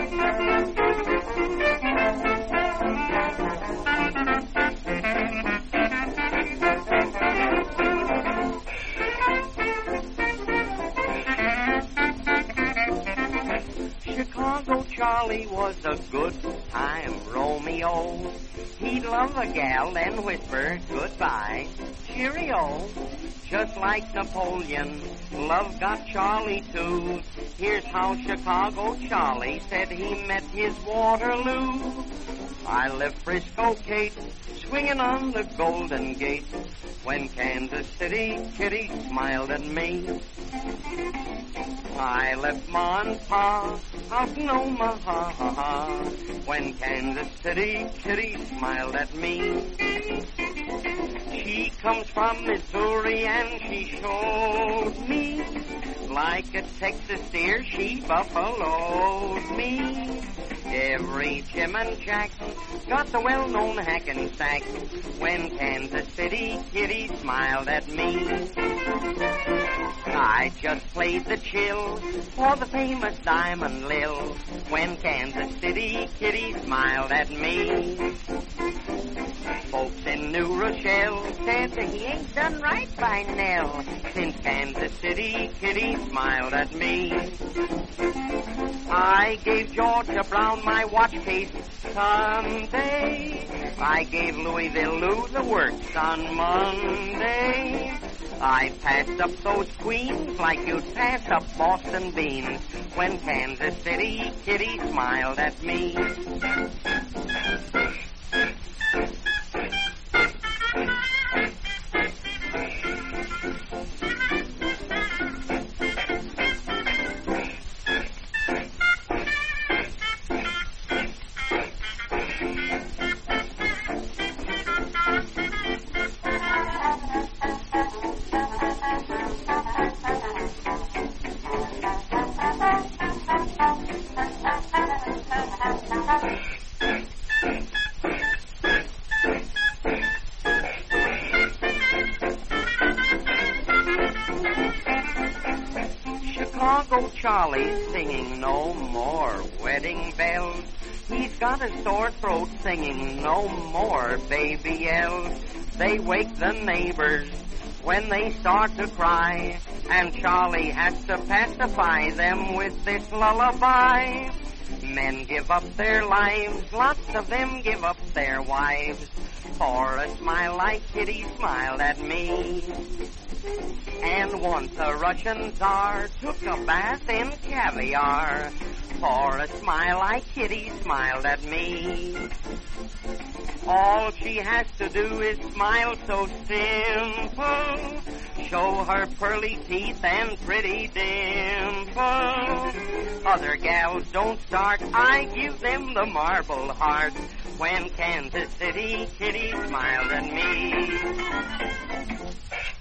Chicago Charlie was a good time Romeo. He'd love a gal, then whisper goodbye, cheerio. Just like Napoleon, love got Charlie too. Here's how Chicago Charlie said he met his Waterloo. I left Frisco Kate, swinging on the Golden Gate, when Kansas City Kitty smiled at me. I left Ma and Pa out in Omaha, when Kansas City Kitty smiled at me. She comes from Missouri and she showed me, like a Texas steer she buffaloed me. Every Jim and Jack got the well-known Hackensack, when Kansas City Kitty smiled at me. I just played the chill for the famous Diamond Lil, when Kansas City Kitty smiled at me. Folks in New Rochelle said that he ain't done right by Nell, since Kansas City Kitty smiled at me. I gave Georgia Brown my watch case Sunday. I gave Louisville Lou the works on Monday. I passed up those queens like you'd pass up Boston beans, when Kansas City Kitty smiled at me. Chicago Charlie's singing no more wedding bells. He's got a sore throat singing no more baby yells. They wake the neighbors when they start to cry, and Charlie has to pacify them with this lullaby. Men give up their lives, lots of them give up their wives, for a smile like Kitty smiled at me. And once a Russian Tsar took a bath in caviar, for a smile like Kitty smiled at me. All she has to do is smile so simple, show her pearly teeth and pretty dimple. Other gals don't start, I give them the marble heart, when Kansas City Kitty smiled at me.